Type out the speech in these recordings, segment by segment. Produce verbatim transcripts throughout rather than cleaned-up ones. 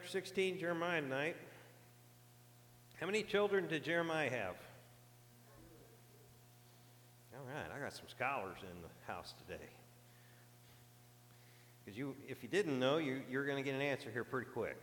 chapter sixteen, Jeremiah tonight. How many children did Jeremiah have? All right, I got some scholars in the house today. Because you, if you didn't know, you, you're going to get an answer here pretty quick.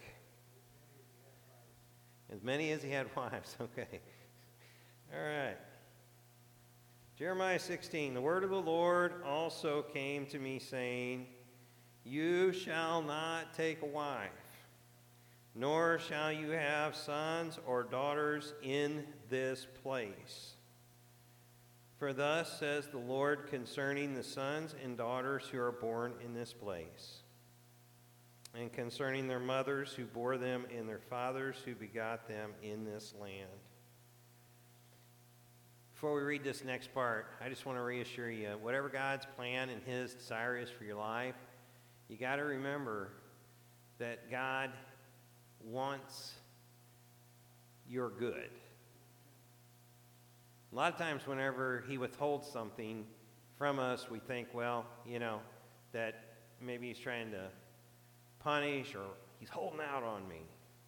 As many as he had wives, okay. All right. Jeremiah sixteen, the word of the Lord also came to me, saying, you shall not take a wife, nor shall you have sons or daughters in this place. For thus says the Lord concerning the sons and daughters who are born in this place, and concerning their mothers who bore them and their fathers who begot them in this land. Before we read this next part, I just want to reassure you, whatever God's plan and his desire is for your life, you got to remember that God wants your good. A lot of times whenever he withholds something from us, we think, well, you know, that maybe he's trying to punish or he's holding out on me.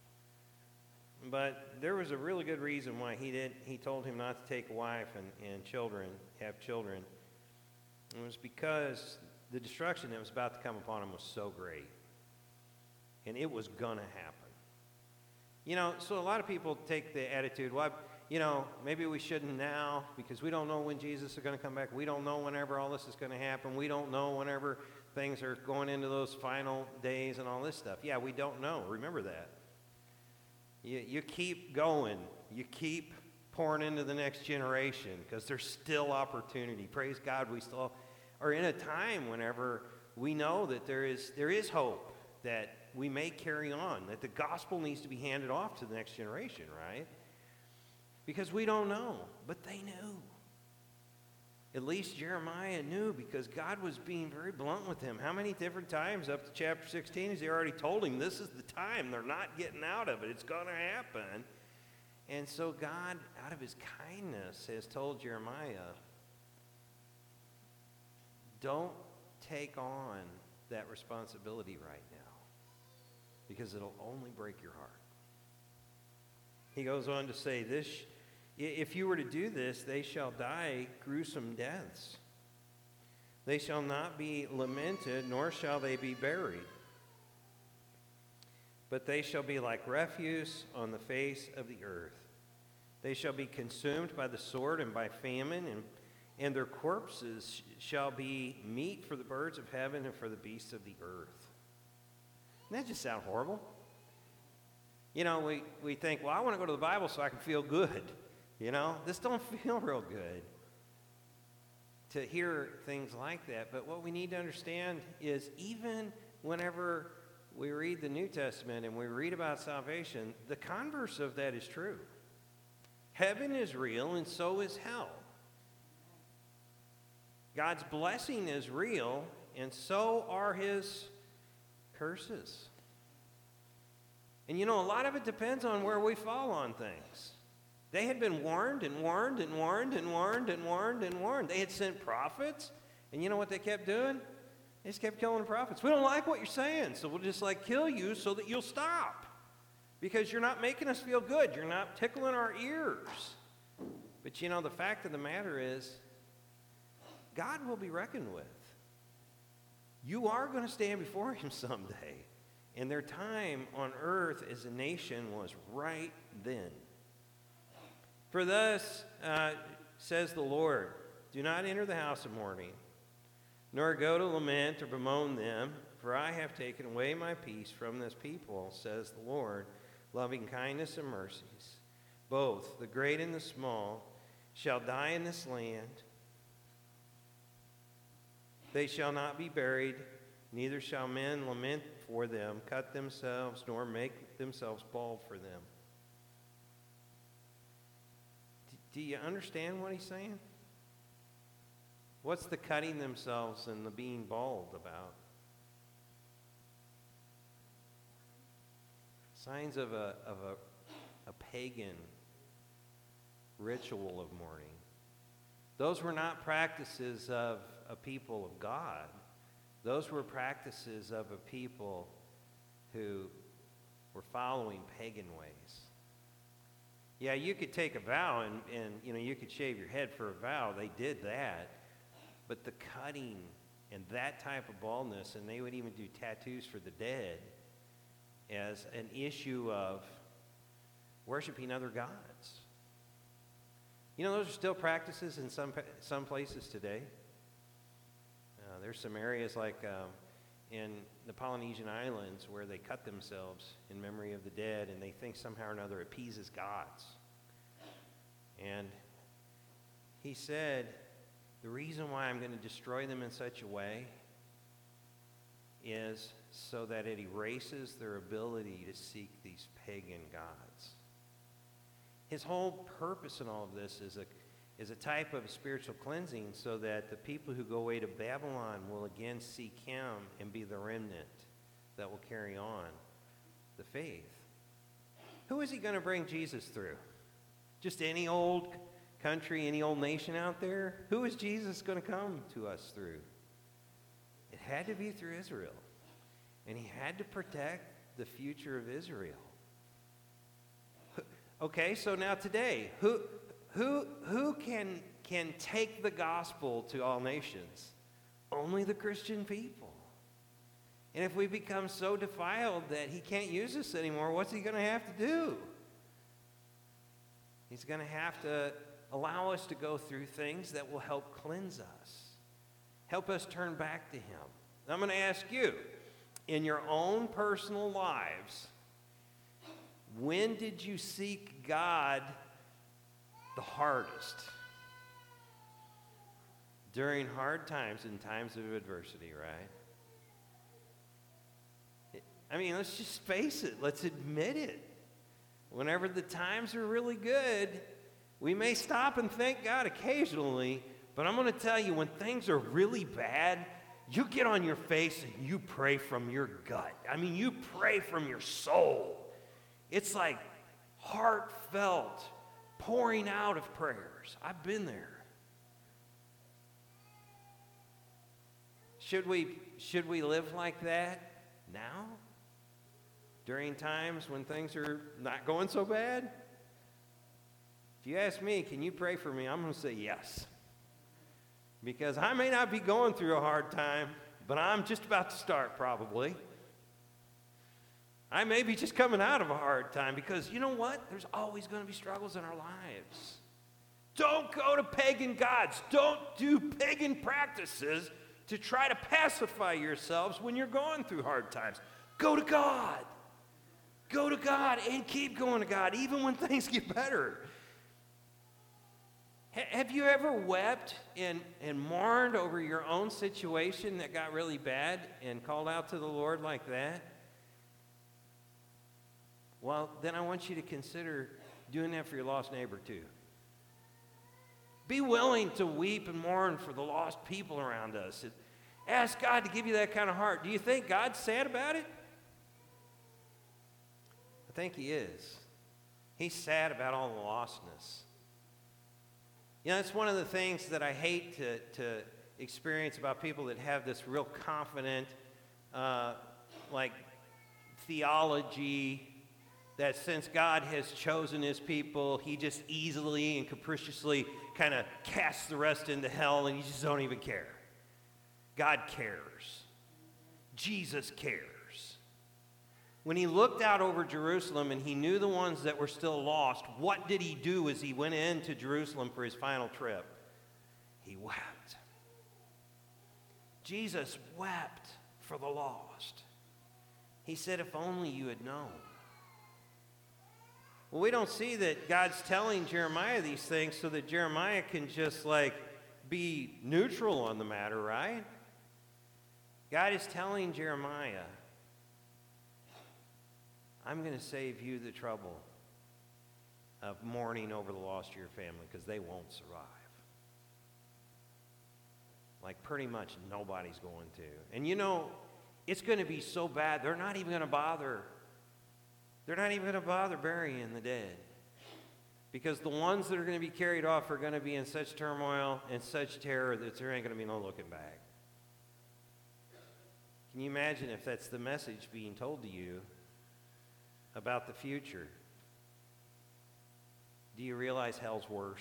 But there was a really good reason why he did. He told him not to take a wife and, and children, have children. It was because the destruction that was about to come upon him was so great. And it was going to happen. You know, so a lot of people take the attitude, well, you know, maybe we shouldn't now because we don't know when Jesus is going to come back. We don't know whenever all this is going to happen. We don't know whenever things are going into those final days and all this stuff. Yeah, we don't know. Remember that. You, you keep going. You keep pouring into the next generation because there's still opportunity. Praise God, we still are in a time whenever we know that there is there is hope that we may carry on, that the gospel needs to be handed off to the next generation, right? Because we don't know, but they knew. At least Jeremiah knew because God was being very blunt with him. How many different times up to chapter sixteen has he already told him this is the time? They're not getting out of it. It's going to happen. And so God, out of his kindness, has told Jeremiah, don't take on that responsibility right now because it'll only break your heart. He goes on to say, this, if you were to do this, they shall die gruesome deaths. They shall not be lamented, nor shall they be buried. But they shall be like refuse on the face of the earth. They shall be consumed by the sword and by famine, and, and their corpses shall be meat for the birds of heaven and for the beasts of the earth. Doesn't that just sound horrible? You know, we, we think, well, I want to go to the Bible so I can feel good. You know, this don't feel real good to hear things like that. But what we need to understand is even whenever we read the New Testament and we read about salvation, the converse of that is true. Heaven is real and so is hell. God's blessing is real and so are his curses. And you know, a lot of it depends on where we fall on things. They had been warned and warned and warned and warned and warned and warned. They had sent prophets, and you know what they kept doing? They just kept killing the prophets. We don't like what you're saying, so we'll just like kill you so that you'll stop. Because you're not making us feel good. You're not tickling our ears. But you know, the fact of the matter is, God will be reckoned with. You are going to stand before him someday. And their time on earth as a nation was right then. For thus uh, says the Lord, do not enter the house of mourning, nor go to lament or bemoan them, for I have taken away my peace from this people, says the Lord, loving kindness and mercies. Both the great and the small shall die in this land. They shall not be buried, neither shall men lament for them, cut themselves, nor make themselves bald for them. Do you understand what he's saying? What's the cutting themselves and the being bald about? Signs of a of a, a pagan ritual of mourning. Those were not practices of a people of God. Those were practices of a people who were following pagan ways. Yeah, you could take a vow and, and you know, you could shave your head for a vow. They did that. But the cutting and that type of baldness, and they would even do tattoos for the dead as an issue of worshiping other gods. You know, those are still practices in some some places today. Uh, there's some areas like um, in the Polynesian Islands where they cut themselves in memory of the dead, and they think somehow or another appeases gods. And he said, the reason why I'm going to destroy them in such a way is so that it erases their ability to seek these pagan gods. His whole purpose in all of this is a, is a type of spiritual cleansing so that the people who go away to Babylon will again seek him and be the remnant that will carry on the faith. Who is he going to bring Jesus through? Just any old country, any old nation out there? Who is Jesus going to come to us through? It had to be through Israel. And he had to protect the future of Israel. Okay, so now today, who who who can can take the gospel to all nations? Only the Christian people. And if we become so defiled that he can't use us anymore, what's he going to have to do? He's going to have to allow us to go through things that will help cleanse us, help us turn back to him. I'm going to ask you, in your own personal lives, when did you seek God the hardest? During hard times and times of adversity, right? It, I mean, let's just face it. Let's admit it. Whenever the times are really good, we may stop and thank God occasionally, but I'm going to tell you, when things are really bad, you get on your face and you pray from your gut. I mean, you pray from your soul. It's like heartfelt pouring out of prayers. I've been there. Should we, should we live like that now? During times when things are not going so bad? If you ask me, can you pray for me? I'm going to say yes. Because I may not be going through a hard time, but I'm just about to start probably. I may be just coming out of a hard time because, you know what? There's always going to be struggles in our lives. Don't go to pagan gods. Don't do pagan practices to try to pacify yourselves when you're going through hard times. Go to God. Go to God and keep going to God, even when things get better. H- have you ever wept and, and mourned over your own situation that got really bad and called out to the Lord like that? Well, then I want you to consider doing that for your lost neighbor too. Be willing to weep and mourn for the lost people around us. Ask God to give you that kind of heart. Do you think God's sad about it? I think he is. He's sad about all the lostness. You know, it's one of the things that I hate to, to experience about people that have this real confident, uh, like, theology that since God has chosen his people, he just easily and capriciously kind of casts the rest into hell and you just don't even care. God cares. Jesus cares. When he looked out over Jerusalem and he knew the ones that were still lost, what did he do as he went into Jerusalem for his final trip? He wept. Jesus wept for the lost. He said, if only you had known. Well, we don't see that God's telling Jeremiah these things so that Jeremiah can just like be neutral on the matter, right? God is telling Jeremiah, I'm going to save you the trouble of mourning over the loss of your family because they won't survive. Like pretty much nobody's going to. And you know, it's going to be so bad, they're not even going to bother. They're not even going to bother burying the dead. Because the ones that are going to be carried off are going to be in such turmoil and such terror that there ain't going to be no looking back. Can you imagine if that's the message being told to you about the future. Do you realize hell's worse?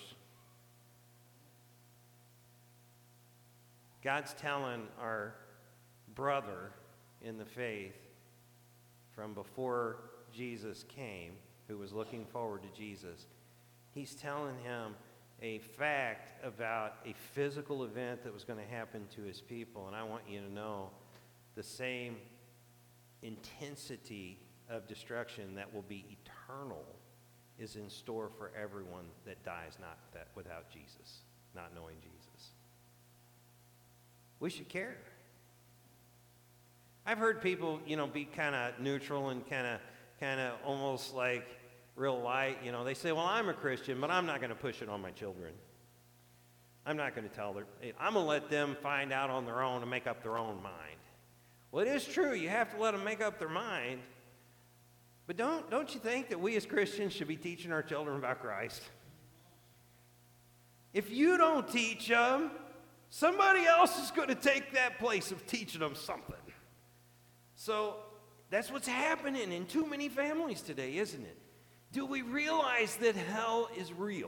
God's telling our brother in the faith from before Jesus came, who was looking forward to Jesus, he's telling him a fact about a physical event that was going to happen to his people. And I want you to know the same intensity of destruction that will be eternal is in store for everyone that dies not that without Jesus, not knowing Jesus. We should care. I've heard people, you know, be kind of neutral and kind of, kind of almost like real light. You know, they say, well, I'm a Christian, but I'm not going to push it on my children. I'm not going to tell them. I'm going to let them find out on their own and make up their own mind. Well, it is true. You have to let them make up their mind. But don't, don't you think that we as Christians should be teaching our children about Christ? If you don't teach them, somebody else is going to take that place of teaching them something. So that's what's happening in too many families today, isn't it? Do we realize that hell is real?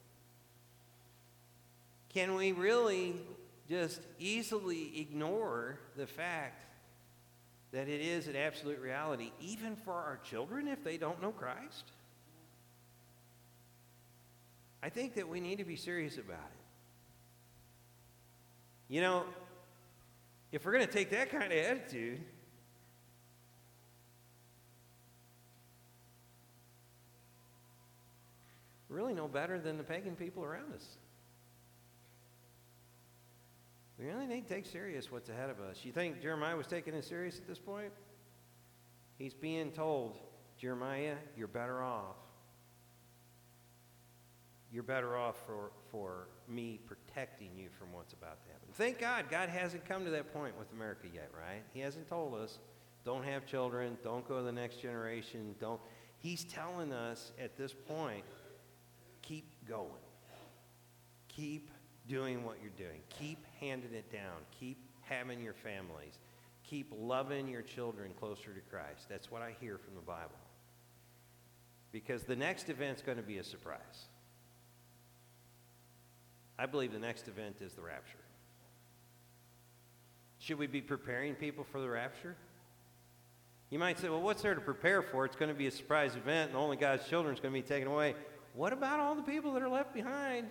Can we really just easily ignore the fact that it is an absolute reality, even for our children if they don't know Christ? I think that we need to be serious about it. You know, if we're going to take that kind of attitude, we're really no better than the pagan people around us. We really need to take serious what's ahead of us. You think Jeremiah was taking it serious at this point? He's being told, Jeremiah, you're better off. You're better off for, for me protecting you from what's about to happen. Thank God, God hasn't come to that point with America yet, right? He hasn't told us, don't have children, don't go to the next generation, don't. He's telling us at this point, keep going. Keep doing what you're doing. Keep handing it down. Keep having your families. Keep loving your children closer to Christ. That's what I hear from the Bible. Because the next event's going to be a surprise. I believe the next event is the rapture. Should we be preparing people for the rapture? You might say, well, what's there to prepare for? It's going to be a surprise event, and only God's children is going to be taken away. What about all the people that are left behind?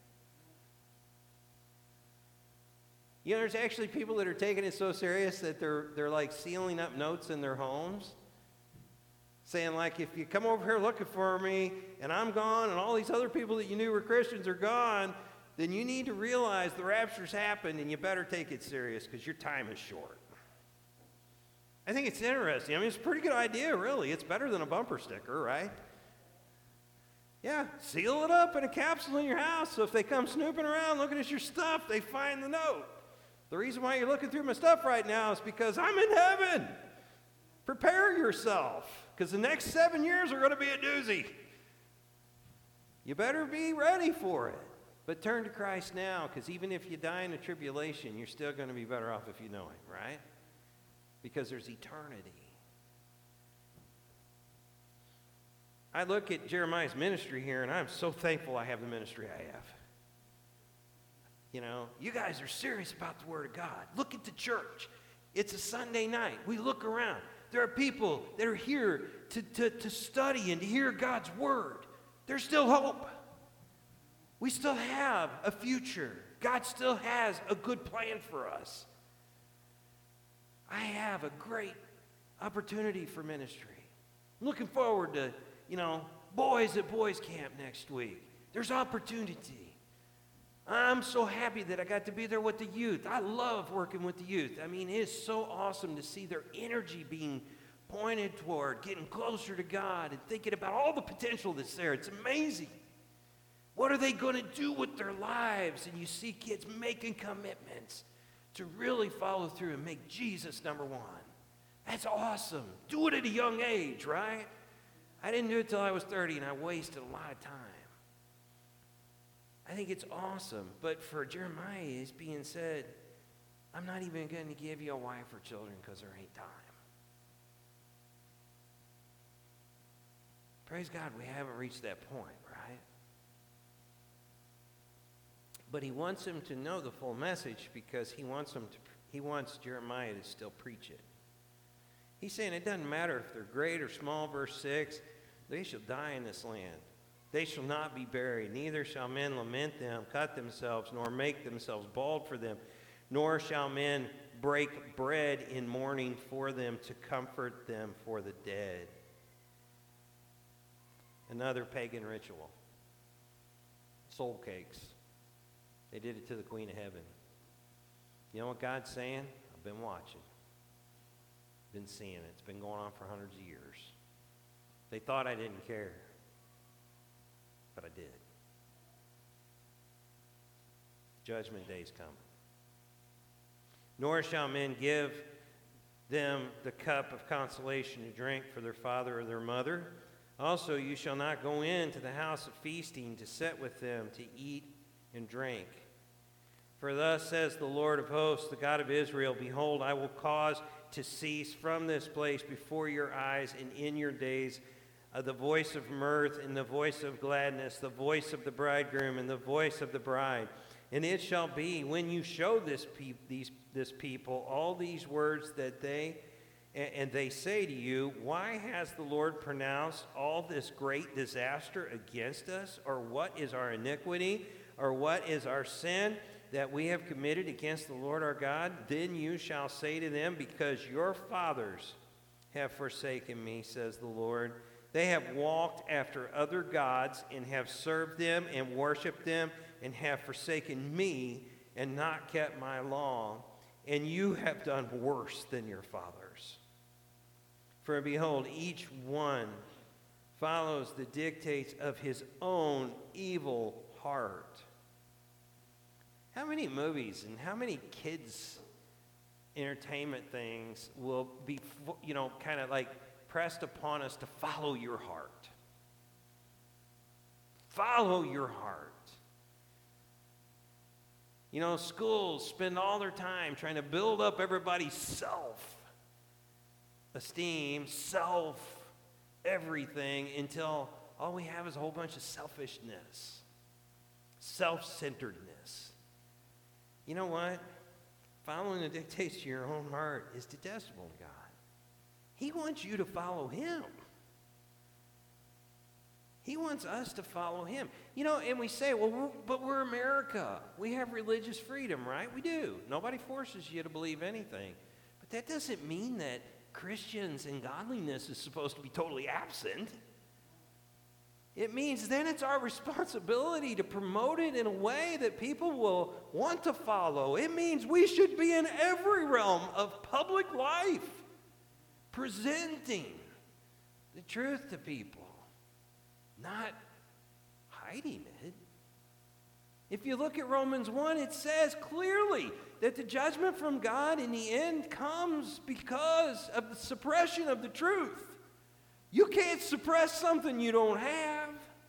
You know, there's actually people that are taking it so serious that they're, they're like sealing up notes in their homes, saying like, if you come over here looking for me, and I'm gone, and all these other people that you knew were Christians are gone, then you need to realize the rapture's happened, and you better take it serious because your time is short. I think it's interesting. I mean, it's a pretty good idea, really. It's better than a bumper sticker, right? Yeah, seal it up in a capsule in your house, so if they come snooping around looking at your stuff, they find the note. The reason why you're looking through my stuff right now is because I'm in heaven. Prepare yourself, because the next seven years are going to be a doozy. You better be ready for it. But turn to Christ now, because even if you die in a tribulation, you're still going to be better off if you know Him, right? Because there's eternity. I look at Jeremiah's ministry here, and I'm so thankful I have the ministry I have. You know, you guys are serious about the Word of God. Look at the church. It's a Sunday night. We look around. There are people that are here to, to, to study and to hear God's Word. There's still hope. We still have a future. God still has a good plan for us. I have a great opportunity for ministry. I'm looking forward to, you know, boys at boys camp next week. There's opportunity. I'm so happy that I got to be there with the youth. I love working with the youth. I mean, it is so awesome to see their energy being pointed toward getting closer to God and thinking about all the potential that's there. It's amazing. What are they going to do with their lives? And you see kids making commitments to really follow through and make Jesus number one. That's awesome. Do it at a young age, right? I didn't do it till I was thirty, and I wasted a lot of time. I think it's awesome. But for Jeremiah, it's being said, I'm not even going to give you a wife or children because there ain't time. Praise God, we haven't reached that point, right? But he wants him to know the full message because he wants him to, he wants Jeremiah to still preach it. He's saying it doesn't matter if they're great or small, verse six, they shall die in this land. They shall not be buried, neither shall men lament them, cut themselves, nor make themselves bald for them, nor shall men break bread in mourning for them to comfort them for the dead. Another pagan ritual. Soul cakes. They did it to the Queen of Heaven. You know what God's saying? I've been watching. Been seeing it. It's been going on for hundreds of years. They thought I didn't care. But I did. Judgment day's coming. Nor shall men give them the cup of consolation to drink for their father or their mother. Also, you shall not go into the house of feasting to sit with them to eat and drink. For thus says the Lord of hosts, the God of Israel, behold, I will cause to cease from this place before your eyes and in your days uh, the voice of mirth and the voice of gladness, the voice of the bridegroom and the voice of the bride. And it shall be when you show this, pe- these, this people all these words that they and they say to you, why has the Lord pronounced all this great disaster against us? Or what is our iniquity? Or what is our sin that we have committed against the Lord our God? Then you shall say to them, because your fathers have forsaken me, says the Lord. They have walked after other gods and have served them and worshipped them and have forsaken me and not kept my law. And you have done worse than your fathers. For behold, each one follows the dictates of his own evil heart. How many movies and how many kids' entertainment things will be, you know, kind of like pressed upon us to follow your heart? Follow your heart. You know, schools spend all their time trying to build up everybody's self esteem, self, everything, until all we have is a whole bunch of selfishness, self-centeredness. You know what? Following the dictates to your own heart is detestable to God. He wants you to follow him. He wants us to follow him. You know, and we say, well, we're, but we're America. We have religious freedom, right? We do. Nobody forces you to believe anything. But that doesn't mean that Christians and godliness is supposed to be totally absent. It means then it's our responsibility to promote it in a way that people will want to follow. It means we should be in every realm of public life, presenting the truth to people, not hiding it. If you look at Romans one, it says clearly that the judgment from God in the end comes because of the suppression of the truth. You can't suppress something you don't have.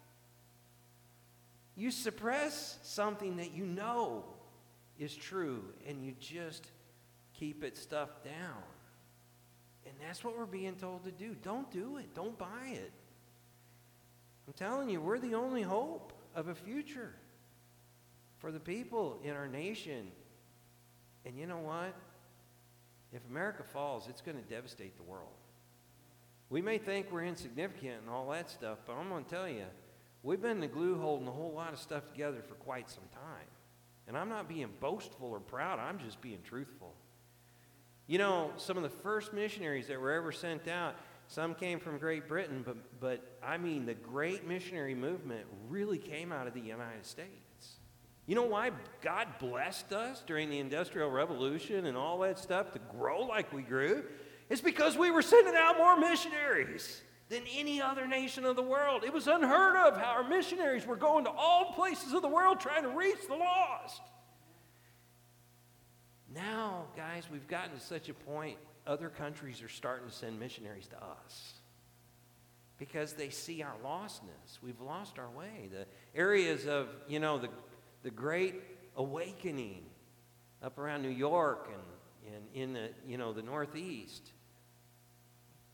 You suppress something that you know is true, and you just keep it stuffed down. And that's what we're being told to do. Don't do it. Don't buy it. I'm telling you, we're the only hope of a future for the people in our nation. And you know what? If America falls, it's going to devastate the world. We may think we're insignificant and all that stuff, but I'm going to tell you, we've been the glue holding a whole lot of stuff together for quite some time. And I'm not being boastful or proud. I'm just being truthful. You know, some of the first missionaries that were ever sent out, some came from Great Britain, but, but I mean, the great missionary movement really came out of the United States. You know why God blessed us during the Industrial Revolution and all that stuff to grow like we grew? It's because we were sending out more missionaries than any other nation of the world. It was unheard of how our missionaries were going to all places of the world trying to reach the lost. Now, guys, we've gotten to such a point, other countries are starting to send missionaries to us because they see our lostness. We've lost our way. The areas of, you know, the, the Great Awakening up around New York and, and in the, you know, the Northeast.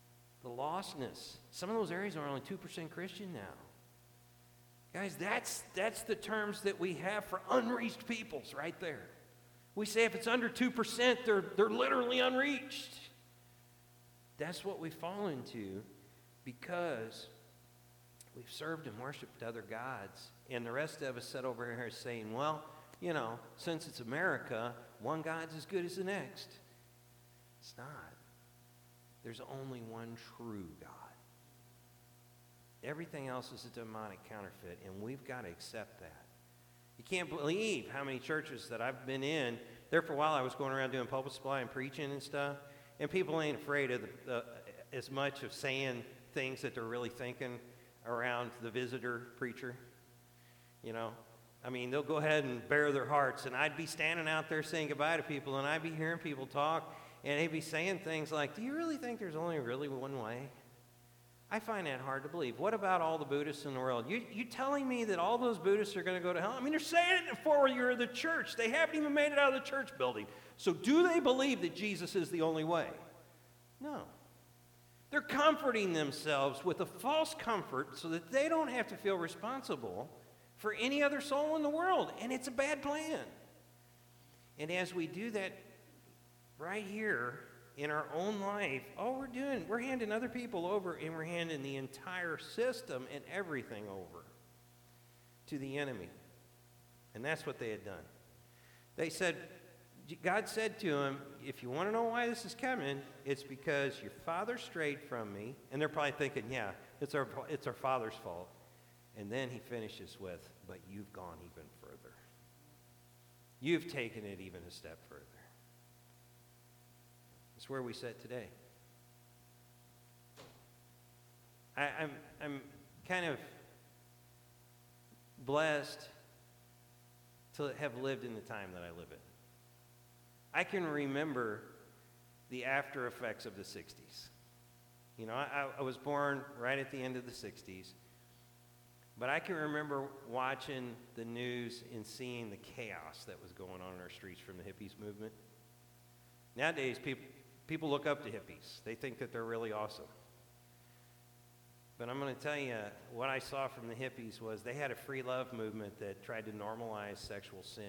the lostness. Some of those areas are only two percent Christian now. Guys, that's, that's the terms that we have for unreached peoples right there. We say if it's under two percent, they're, they're literally unreached. That's what we fall into because we've served and worshiped other gods. And the rest of us sit over here saying, well, you know, since it's America, one God's as good as the next. It's not. There's only one true God. Everything else is a demonic counterfeit, and we've got to accept that. You can't believe how many churches that I've been in. There for a while I was going around doing public supply and preaching and stuff, and people ain't afraid of the, the, as much of saying things that they're really thinking around the visitor preacher. You know, I mean, they'll go ahead and bare their hearts, and I'd be standing out there saying goodbye to people, and I'd be hearing people talk, and they'd be saying things like, do you really think there's only really one way? I find that hard to believe. What about all the Buddhists in the world? You, you telling me that all those Buddhists are going to go to hell? I mean, they're saying it for you're the church. They haven't even made it out of the church building. So do they believe that Jesus is the only way? No. They're comforting themselves with a false comfort so that they don't have to feel responsible for any other soul in the world. And it's a bad plan. And as we do that right here, in our own life, all we're doing, we're handing other people over, and we're handing the entire system and everything over to the enemy. And that's what they had done. They said, God said to him, if you want to know why this is coming, it's because your father strayed from me. And they're probably thinking, yeah, it's our, it's our father's fault. And then he finishes with, but you've gone even further. You've taken it even a step further. It's where we sit today. I, I'm, I'm kind of blessed to have lived in the time that I live in. I can remember the after effects of the sixties. You know, I, I was born right at the end of the sixties, but I can remember watching the news and seeing the chaos that was going on in our streets from the hippies movement. Nowadays, people People look up to hippies. They think that they're really awesome. But I'm going to tell you, what I saw from the hippies was they had a free love movement that tried to normalize sexual sin.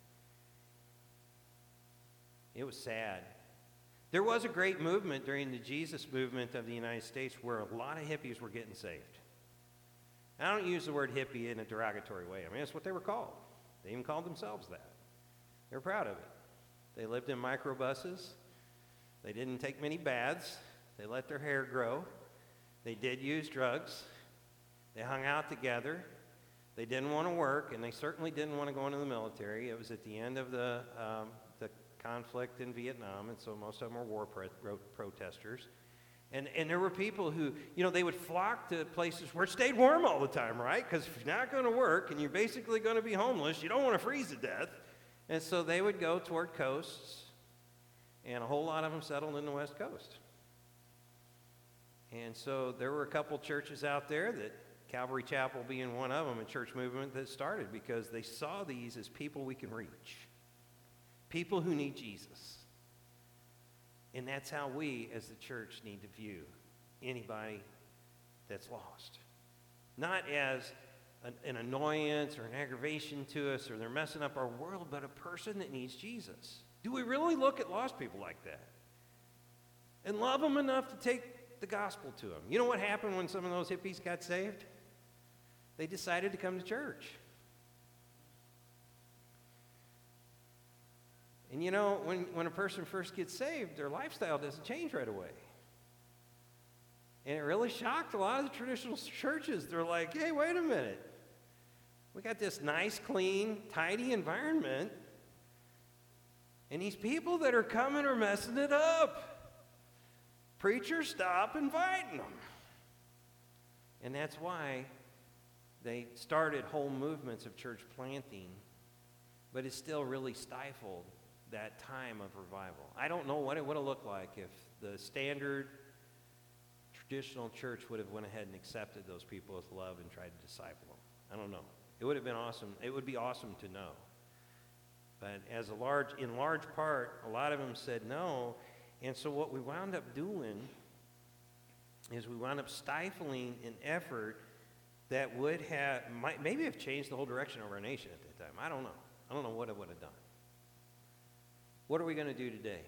It was sad. There was a great movement during the Jesus movement of the United States where a lot of hippies were getting saved. I don't use the word hippie in a derogatory way. I mean, that's what they were called. They even called themselves that. They're proud of it. They lived in microbuses. They didn't take many baths. They let their hair grow. They did use drugs. They hung out together. They didn't want to work, and they certainly didn't want to go into the military. It was at the end of the, um, the conflict in Vietnam, and so most of them were war pro- pro- protesters. And, and there were people who, you know, they would flock to places where it stayed warm all the time, right? Because if you're not going to work and you're basically going to be homeless, you don't want to freeze to death. And so they would go toward coasts. And a whole lot of them settled in the West Coast. And so there were a couple churches out there, that Calvary Chapel being one of them, a church movement that started because they saw these as people we can reach. People who need Jesus. And that's how we as the church need to view anybody that's lost. Not as an, an annoyance or an aggravation to us or they're messing up our world, but a person that needs Jesus. Do we really look at lost people like that and love them enough to take the gospel to them? You know what happened when some of those hippies got saved? They decided to come to church. And you know, when, when a person first gets saved, their lifestyle doesn't change right away. And it really shocked a lot of the traditional churches. They're like, hey, wait a minute. We got this nice, clean, tidy environment. And these people that are coming are messing it up. Preachers, stop inviting them. And that's why they started whole movements of church planting, but it still really stifled that time of revival. I don't know what it would have looked like if the standard traditional church would have went ahead and accepted those people with love and tried to disciple them. I don't know. It would have been awesome. It would be awesome to know. But as a large, in large part, a lot of them said no. And so what we wound up doing is we wound up stifling an effort that would have, might, maybe have changed the whole direction of our nation at that time. I don't know. I don't know what it would have done. What are we going to do today?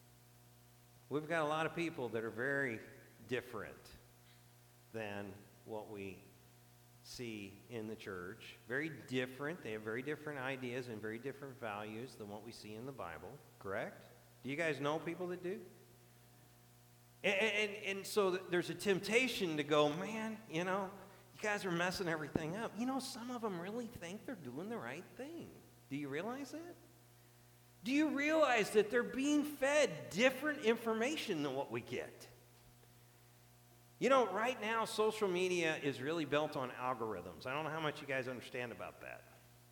We've got a lot of people that are very different than what we see in the church. Very different. They have very different ideas and very different values than what we see in the Bible. Correct? Do you guys know people that do? And, and, and so there's a temptation to go, man, you know, you guys are messing everything up. You know, some of them really think they're doing the right thing. Do you realize that? Do you realize that they're being fed different information than what we get? You know, right now, social media is really built on algorithms. I don't know how much you guys understand about that.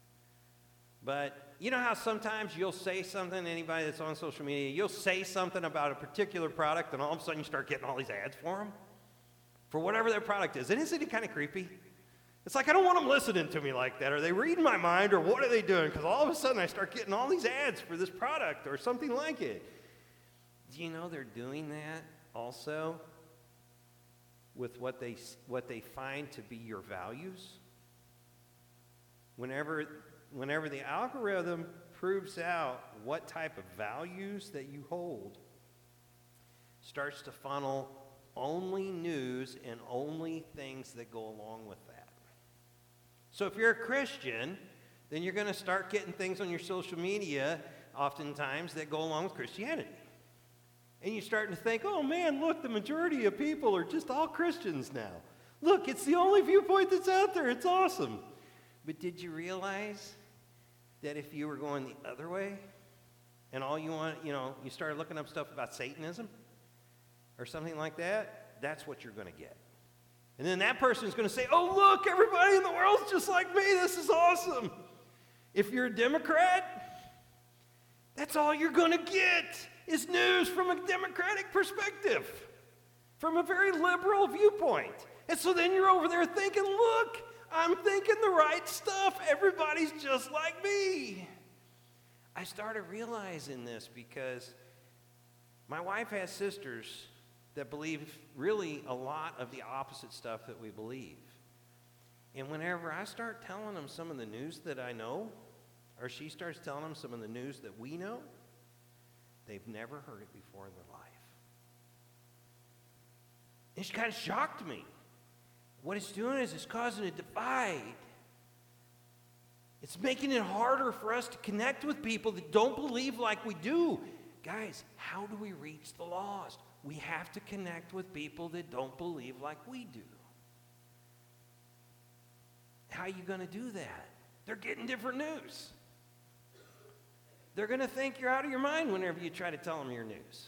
But you know how sometimes you'll say something, anybody that's on social media, you'll say something about a particular product, and all of a sudden you start getting all these ads for them? For whatever their product is. And isn't it kind of creepy? It's like, I don't want them listening to me like that. Are they reading my mind, or what are they doing? Because all of a sudden I start getting all these ads for this product or something like it. Do you know they're doing that also with what they, what they find to be your values? Whenever, whenever the algorithm proves out what type of values that you hold, starts to funnel only news and only things that go along with that. So if you're a Christian, then you're going to start getting things on your social media oftentimes that go along with Christianity. And you're starting to think, oh man, look, the majority of people are just all Christians now. Look, it's the only viewpoint that's out there. It's awesome. But did you realize that if you were going the other way, and all you want, you know, you started looking up stuff about Satanism or something like that, that's what you're going to get. And then that person's going to say, oh, look, everybody in the world's just like me. This is awesome. If you're a Democrat, that's all you're going to get is news from a Democratic perspective, from a very liberal viewpoint. And so then you're over there thinking, look, I'm thinking the right stuff. Everybody's just like me. I started realizing this because my wife has sisters that believe really a lot of the opposite stuff that we believe. And whenever I start telling them some of the news that I know, or she starts telling them some of the news that we know, they've never heard it before in their life. And she kind of shocked me. What it's doing is it's causing a divide. It's making it harder for us to connect with people that don't believe like we do. Guys, how do we reach the lost? We have to connect with people that don't believe like we do. How are you going to do that? They're getting different news. They're going to think you're out of your mind whenever you try to tell them your news.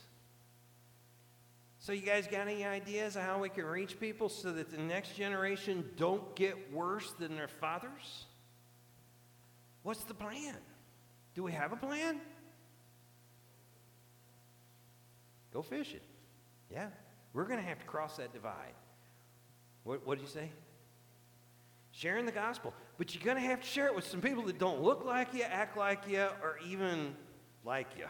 So you guys got any ideas of how we can reach people so that the next generation don't get worse than their fathers? What's the plan? Do we have a plan? Go fishing. Yeah, we're going to have to cross that divide. What, what did you say? Sharing the gospel. But you're going to have to share it with some people that don't look like you, act like you, or even like you.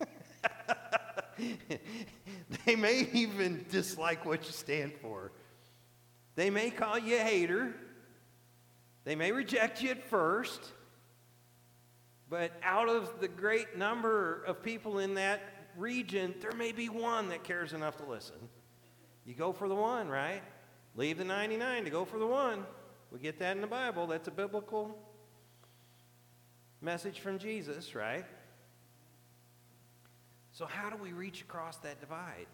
They may even dislike what you stand for. They may call you a hater. They may reject you at first. But out of the great number of people in that region, there may be one that cares enough to listen. You go for the one, right? Leave the ninety-nine to go for the one. We get that in the Bible. That's a biblical message from Jesus, right? So how do we reach across that divide?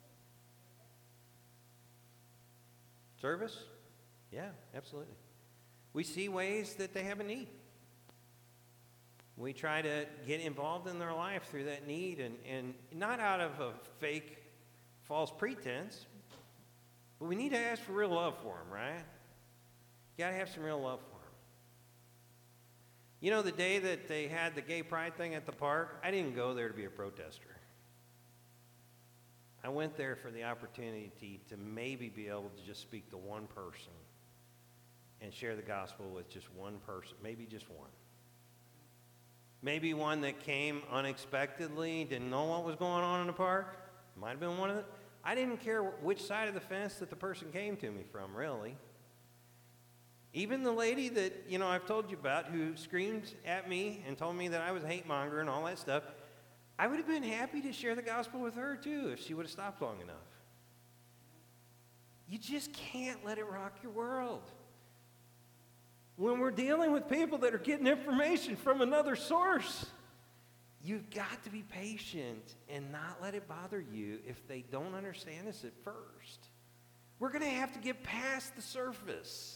Service? Yeah, absolutely. We see ways that they have a need. We try to get involved in their life through that need, and, and not out of a fake, false pretense, but we need to ask for real love for them, right? You got to have some real love for them. You know, the day that they had the gay pride thing at the park, I didn't go there to be a protester. I went there for the opportunity to maybe be able to just speak to one person and share the gospel with just one person, maybe just one. Maybe one that came unexpectedly, didn't know what was going on in the park. Might have been one of the, I didn't care which side of the fence that the person came to me from, really. Even the lady that, you know, I've told you about who screamed at me and told me that I was a hate monger and all that stuff, I would have been happy to share the gospel with her too if she would have stopped long enough. You just can't let it rock your world. When we're dealing with people that are getting information from another source, you've got to be patient and not let it bother you if they don't understand us at first. We're going to have to get past the surface.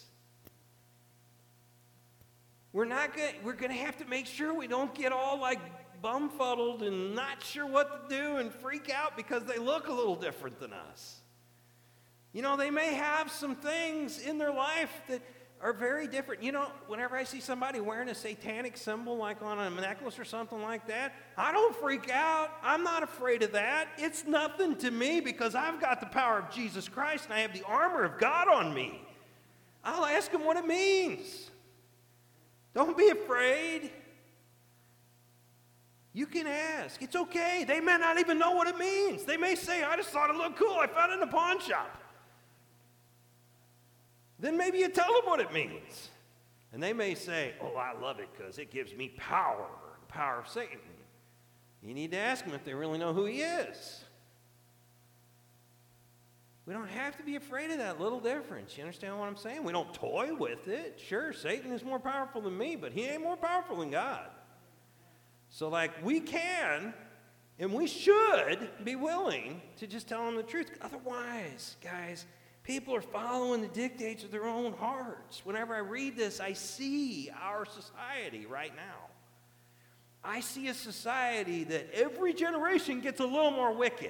We're not going. We're going to have to make sure we don't get all like bumfuddled and not sure what to do and freak out because they look a little different than us. You know, they may have some things in their life that are very different. You know, whenever I see somebody wearing a satanic symbol like on a necklace or something like that, I don't freak out. I'm not afraid of that. It's nothing to me because I've got the power of Jesus Christ and I have the armor of God on me. I'll ask him what it means. Don't be afraid. You can ask. It's okay. They may not even know what it means. They may say, I just thought it looked cool. I found it in a pawn shop. Then maybe you tell them what it means. And they may say, oh, I love it because it gives me power, the power of Satan. You need to ask them if they really know who he is. We don't have to be afraid of that little difference. You understand what I'm saying? We don't toy with it. Sure, Satan is more powerful than me, but he ain't more powerful than God. So, like, we can and we should be willing to just tell them the truth. Otherwise, guys, people are following the dictates of their own hearts. Whenever I read this, I see our society right now. I see a society that every generation gets a little more wicked.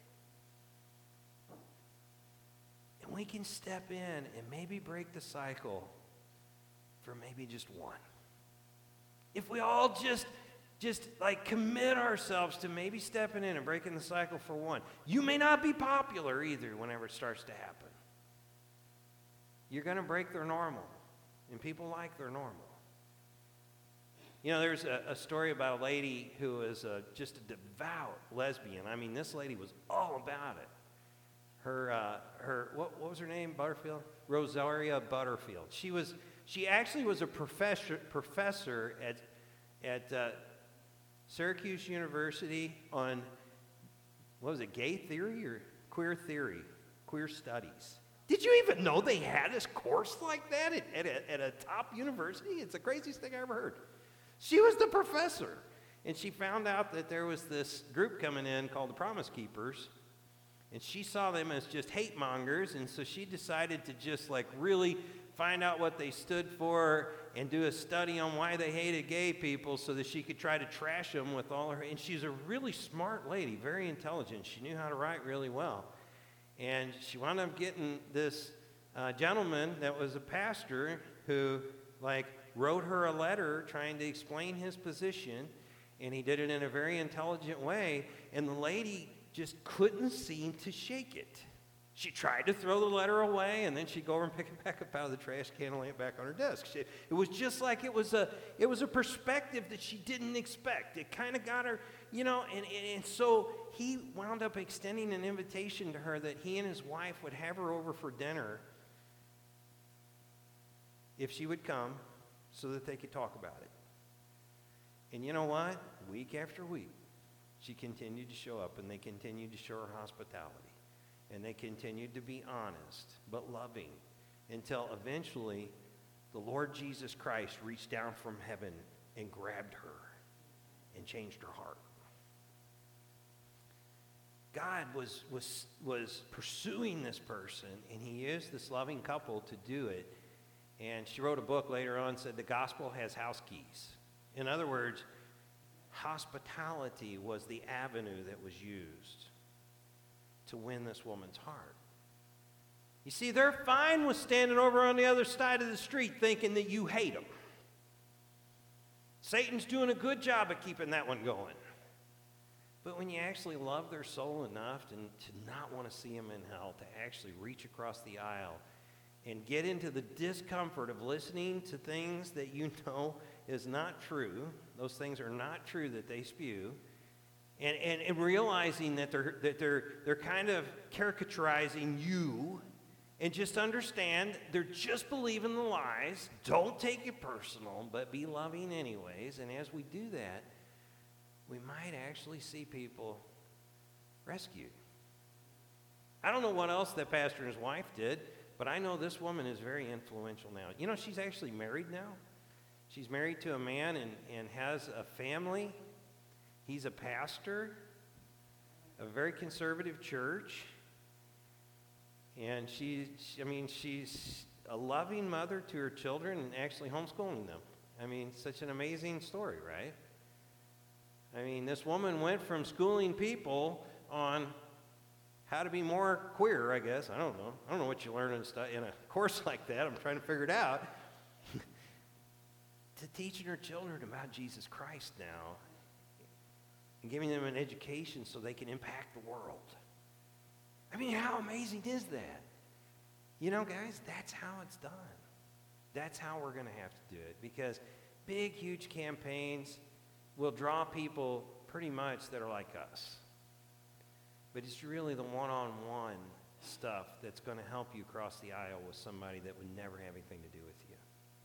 And we can step in and maybe break the cycle for maybe just one. If we all just, just like commit ourselves to maybe stepping in and breaking the cycle for one. You may not be popular either whenever it starts to happen. You're going to break their normal. And people like their normal. You know, there's a, a story about a lady who was a, just a devout lesbian. I mean, this lady was all about it. Her, uh, her, what, what was her name? Butterfield? Rosaria Butterfield. She was, she actually was a professor, professor at, at uh, Syracuse University on, what was it, gay theory or queer theory, queer studies. Did you even know they had this course like that at, at, a, at a top university? It's the craziest thing I ever heard. She was the professor, and she found out that there was this group coming in called the Promise Keepers, and she saw them as just hate mongers, and so she decided to just like really find out what they stood for and do a study on why they hated gay people so that she could try to trash them with all her, and she's a really smart lady, very intelligent. She knew how to write really well. And she wound up getting this uh, gentleman that was a pastor who like wrote her a letter trying to explain his position, and he did it in a very intelligent way, and the lady just couldn't seem to shake it. She tried to throw the letter away, and then she'd go over and pick it back up out of the trash can and lay it back on her desk. She, it was just like it was a it was a perspective that she didn't expect. It kind of got her, you know, and, and, and so he wound up extending an invitation to her that he and his wife would have her over for dinner if she would come so that they could talk about it. And you know what? Week after week, she continued to show up, and they continued to show her hospitality. And they continued to be honest, but loving, until eventually the Lord Jesus Christ reached down from heaven and grabbed her and changed her heart. God was, was, was pursuing this person, and he used this loving couple to do it. And she wrote a book later on, said the gospel has house keys. In other words, hospitality was the avenue that was used to win this woman's heart. You see, they're fine with standing over on the other side of the street thinking that you hate them. Satan's doing a good job of keeping that one going. But when you actually love their soul enough to, to not want to see them in hell, to actually reach across the aisle and get into the discomfort of listening to things that you know is not true, those things are not true that they spew, And, and, and realizing that they're, that they're, they're kind of caricaturizing you, and just understand they're just believing the lies. Don't take it personal, but be loving anyways. And as we do that, we might actually see people rescued. I don't know what else that pastor and his wife did, but I know this woman is very influential now. You know, she's actually married now. She's married to a man and, and has a family. He's a pastor of a very conservative church. And she, she, I mean, she's a loving mother to her children and actually homeschooling them. I mean, such an amazing story, right? I mean, this woman went from schooling people on how to be more queer, I guess. I don't know. I don't know what you learn in, stu- in a course like that. I'm trying to figure it out. To teaching her children about Jesus Christ now and giving them an education so they can impact the world. I mean, how amazing is that? You know, guys, that's how it's done. That's how we're going to have to do it, because big, huge campaigns will draw people pretty much that are like us. But it's really the one-on-one stuff that's going to help you cross the aisle with somebody that would never have anything to do with you.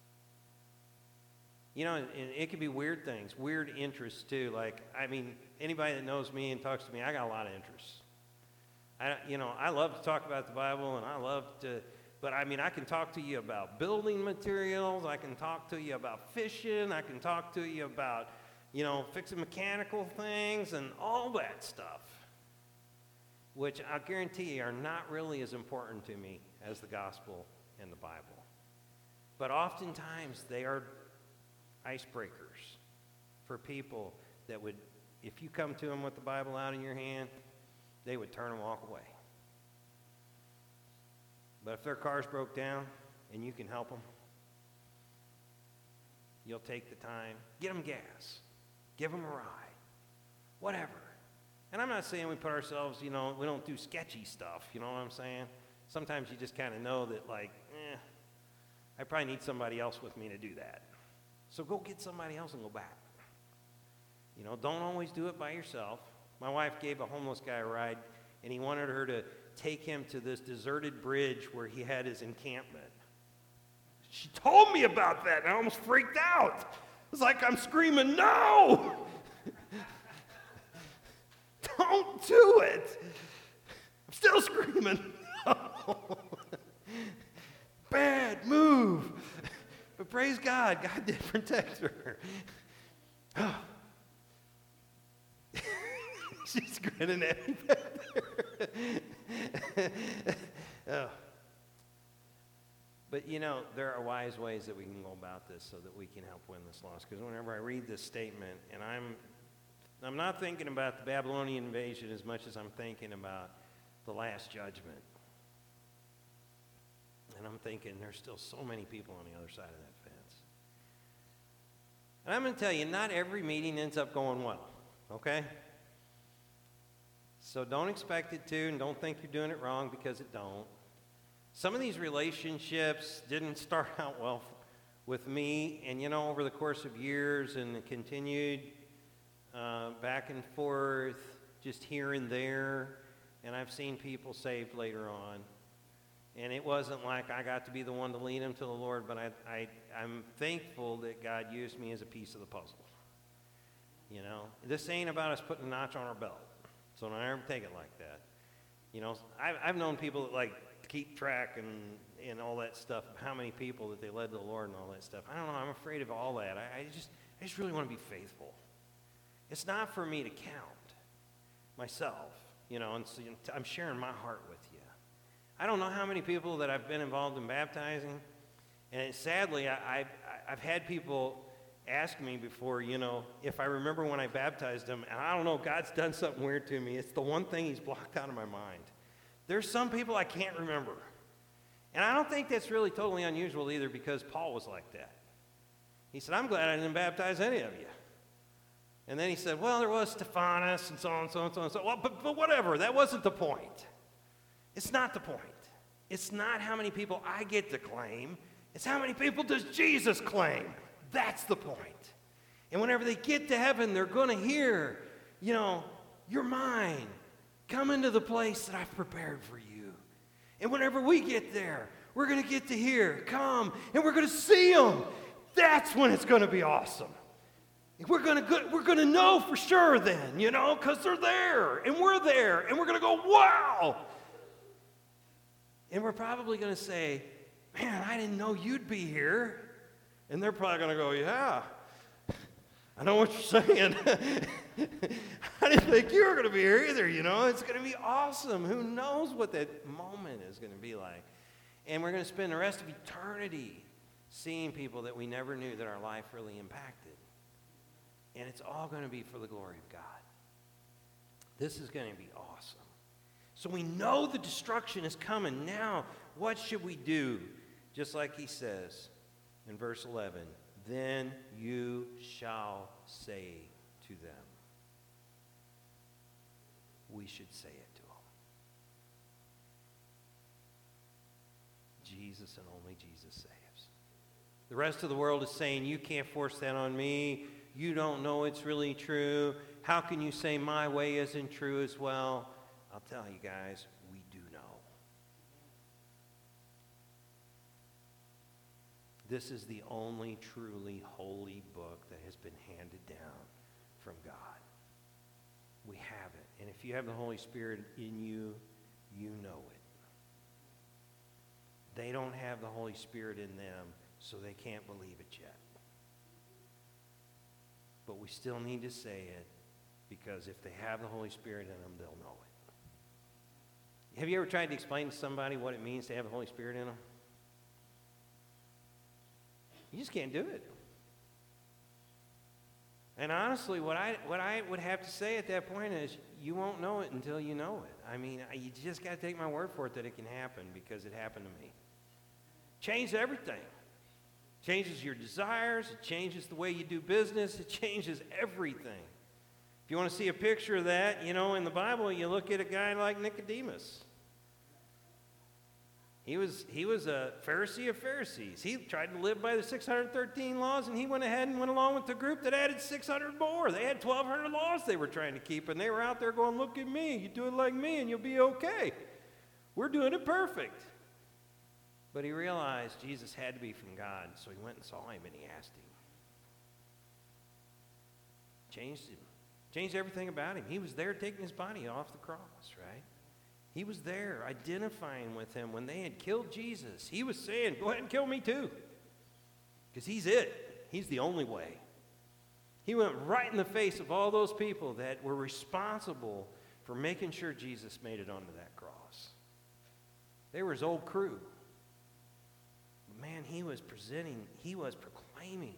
You know, and it can be weird things, weird interests too. Like, I mean, anybody that knows me and talks to me, I got a lot of interests. I, you know, I love to talk about the Bible, and I love to, but I mean, I can talk to you about building materials. I can talk to you about fishing. I can talk to you about, you know, fixing mechanical things and all that stuff, which I guarantee you are not really as important to me as the gospel and the Bible. But oftentimes they are icebreakers for people that would, if you come to them with the Bible out in your hand, they would turn and walk away. But if their car's broke down and you can help them, you'll take the time, get them gas, give them a ride, whatever. And I'm not saying we put ourselves, you know, we don't do sketchy stuff, you know what I'm saying? Sometimes you just kind of know that, like, eh, I probably need somebody else with me to do that. So go get somebody else and go back. You know, don't always do it by yourself. My wife gave a homeless guy a ride, and he wanted her to take him to this deserted bridge where he had his encampment. She told me about that, and I almost freaked out. It was like I'm screaming, no! Don't do it! I'm still screaming, no! Bad move! But praise God, God did protect her. She's grinning at me back there. Oh. But, you know, there are wise ways that we can go about this so that we can help win this loss. Because whenever I read this statement, and I'm, I'm not thinking about the Babylonian invasion as much as I'm thinking about the Last Judgment. And I'm thinking there's still so many people on the other side of that fence. And I'm going to tell you, not every meeting ends up going well, okay? So don't expect it to, and don't think you're doing it wrong, because it don't. Some of these relationships didn't start out well with me, and you know, over the course of years, and it continued uh, back and forth, just here and there, and I've seen people saved later on. And it wasn't like I got to be the one to lead them to the Lord, but I, I, I'm thankful that God used me as a piece of the puzzle. You know, this ain't about us putting a notch on our belt. So don't ever take it like that. You know, I've, I've known people that like keep track and, and all that stuff, of how many people that they led to the Lord and all that stuff. I don't know, I'm afraid of all that. I, I just I just really want to be faithful. It's not for me to count myself, you know, and so I'm sharing my heart with you. I don't know how many people that I've been involved in baptizing, and it, sadly, I, I've, I've had people ask me before, you know, if I remember when I baptized them, and I don't know, God's done something weird to me. It's the one thing he's blocked out of my mind. There's some people I can't remember. And I don't think that's really totally unusual either, because Paul was like that. He said, I'm glad I didn't baptize any of you. And then he said, well, there was Stephanus and so on and so on and so on. So, well, but, but whatever, that wasn't the point. It's not the point. It's not how many people I get to claim. It's how many people does Jesus claim. That's the point. And whenever they get to heaven, they're going to hear, you know, you're mine. Come into the place that I've prepared for you. And whenever we get there, we're going to get to hear, come, and we're going to see them. That's when it's going to be awesome. We're going to we're going to know for sure then, you know, because they're there, and we're there, and we're going to go, wow. And we're probably going to say, man, I didn't know you'd be here. And they're probably going to go, yeah, I know what you're saying. I didn't think you were going to be here either, you know. It's going to be awesome. Who knows what that moment is going to be like. And we're going to spend the rest of eternity seeing people that we never knew that our life really impacted. And it's all going to be for the glory of God. This is going to be awesome. So we know the destruction is coming. Now, what should we do? Just like he says in verse eleven, then you shall say to them. We should say it to them. Jesus and only Jesus saves. The rest of the world is saying, you can't force that on me. You don't know it's really true. How can you say my way isn't true as well? I'll tell you guys, we do know. This is the only truly holy book that has been handed down from God. We have it. And if you have the Holy Spirit in you, you know it. They don't have the Holy Spirit in them, so they can't believe it yet. But we still need to say it, because if they have the Holy Spirit in them, they'll know it. Have you ever tried to explain to somebody what it means to have the Holy Spirit in them? You just can't do it. And honestly, what I what I would have to say at that point is, you won't know it until you know it. I mean, you just got to take my word for it that it can happen, because it happened to me. Changed everything. Changes your desires. It changes the way you do business. It changes everything. If you want to see a picture of that, you know, in the Bible, you look at a guy like Nicodemus. He was, he was a Pharisee of Pharisees. He tried to live by the six hundred thirteen laws, and he went ahead and went along with the group that added six hundred more. They had twelve hundred laws they were trying to keep, and they were out there going, look at me. You do it like me, and you'll be okay. We're doing it perfect. But he realized Jesus had to be from God, so he went and saw him, and he asked him. Changed him. Changed everything about him. He was there taking his body off the cross, right? He was there identifying with him when they had killed Jesus. He was saying, go ahead and kill me too, because he's it. He's the only way. He went right in the face of all those people that were responsible for making sure Jesus made it onto that cross. They were his old crew. Man, he was presenting, he was proclaiming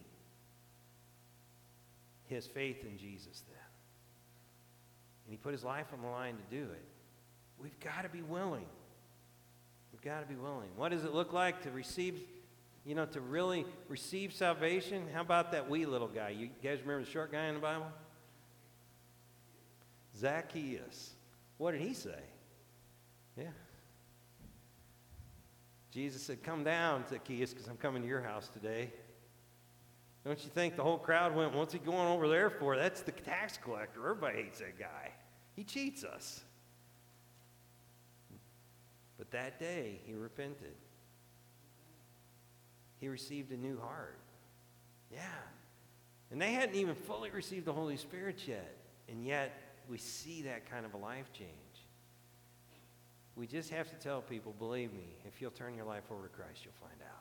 his faith in Jesus then. And he put his life on the line to do it. We've got to be willing. We've got to be willing. What does it look like to receive, you know, to really receive salvation? How about that wee little guy? You guys remember the short guy in the Bible? Zacchaeus. What did he say? Yeah. Jesus said, come down, Zacchaeus, because I'm coming to your house today. Don't you think the whole crowd went, what's he going over there for? That's the tax collector. Everybody hates that guy. He cheats us. But that day, he repented. He received a new heart. Yeah. And they hadn't even fully received the Holy Spirit yet. And yet, we see that kind of a life change. We just have to tell people, believe me, if you'll turn your life over to Christ, you'll find out.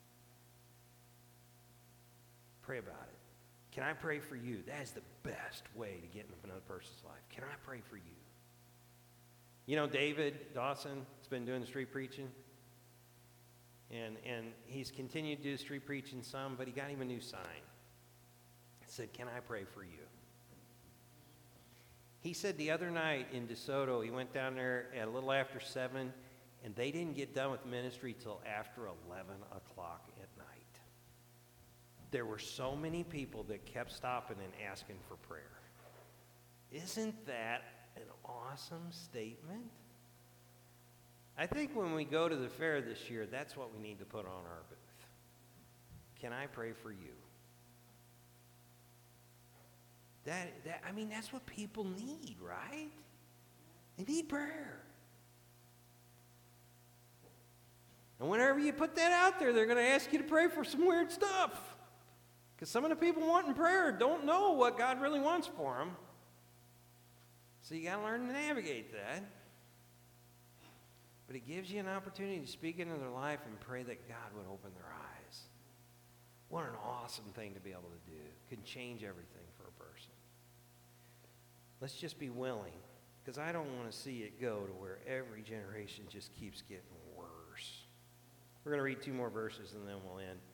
Pray about it. Can I pray for you? That is the best way to get into another person's life. Can I pray for you? You know, David Dawson has been doing the street preaching. And, and he's continued to do street preaching some, but he got him a new sign. It said, can I pray for you? He said the other night in DeSoto, he went down there at a little after seven, and they didn't get done with ministry till after eleven o'clock at night. There were so many people that kept stopping and asking for prayer. Isn't that an awesome statement? I think when we go to the fair this year, that's what we need to put on our booth. Can I pray for you? That, that I mean, that's what people need, right? They need prayer. And whenever you put that out there, they're going to ask you to pray for some weird stuff. Because some of the people wanting prayer don't know what God really wants for them. So you got to learn to navigate that. But it gives you an opportunity to speak into their life and pray that God would open their eyes. What an awesome thing to be able to do. It can change everything for a person. Let's just be willing, because I don't want to see it go to where every generation just keeps getting worse. We're going to read two more verses and then we'll end.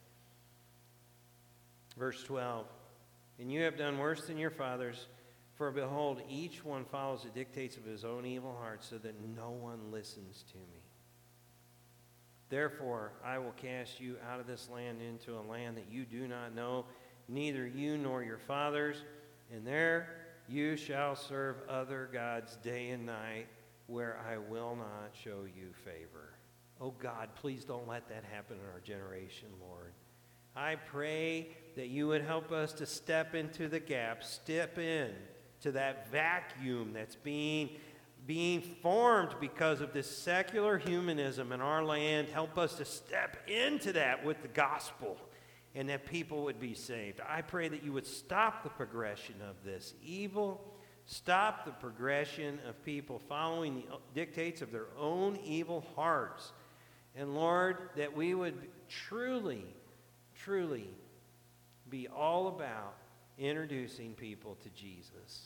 Verse twelve, and you have done worse than your fathers, for behold, each one follows the dictates of his own evil heart, so that no one listens to me. Therefore, I will cast you out of this land into a land that you do not know, neither you nor your fathers, and there you shall serve other gods day and night, where I will not show you favor. Oh God, please don't let that happen in our generation, Lord. I pray that you would help us to step into the gap, step in to that vacuum that's being, being formed because of this secular humanism in our land. Help us to step into that with the gospel, and that people would be saved. I pray that you would stop the progression of this evil, stop the progression of people following the dictates of their own evil hearts. And Lord, that we would truly, truly be all about introducing people to Jesus.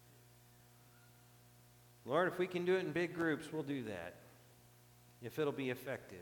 Lord, if we can do it in big groups, we'll do that, if it'll be effective.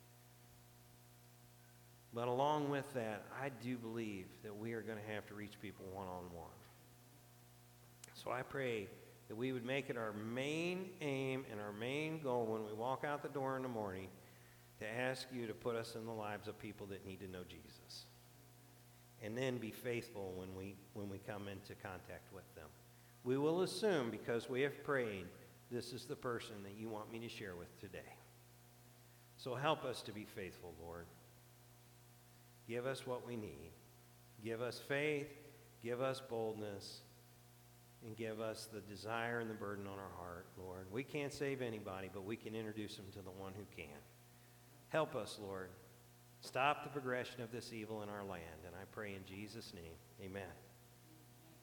But along with that, I do believe that we are going to have to reach people one-on-one. So I pray that we would make it our main aim and our main goal when we walk out the door in the morning to ask you to put us in the lives of people that need to know Jesus. And then be faithful when we, when we come into contact with them. We will assume, because we have prayed, this is the person that you want me to share with today. So help us to be faithful, Lord. Give us what we need. Give us faith, give us boldness, and give us the desire and the burden on our heart, Lord. We can't save anybody, but we can introduce them to the one who can. Help us, Lord. Stop the progression of this evil in our land. And I pray in Jesus' name, amen.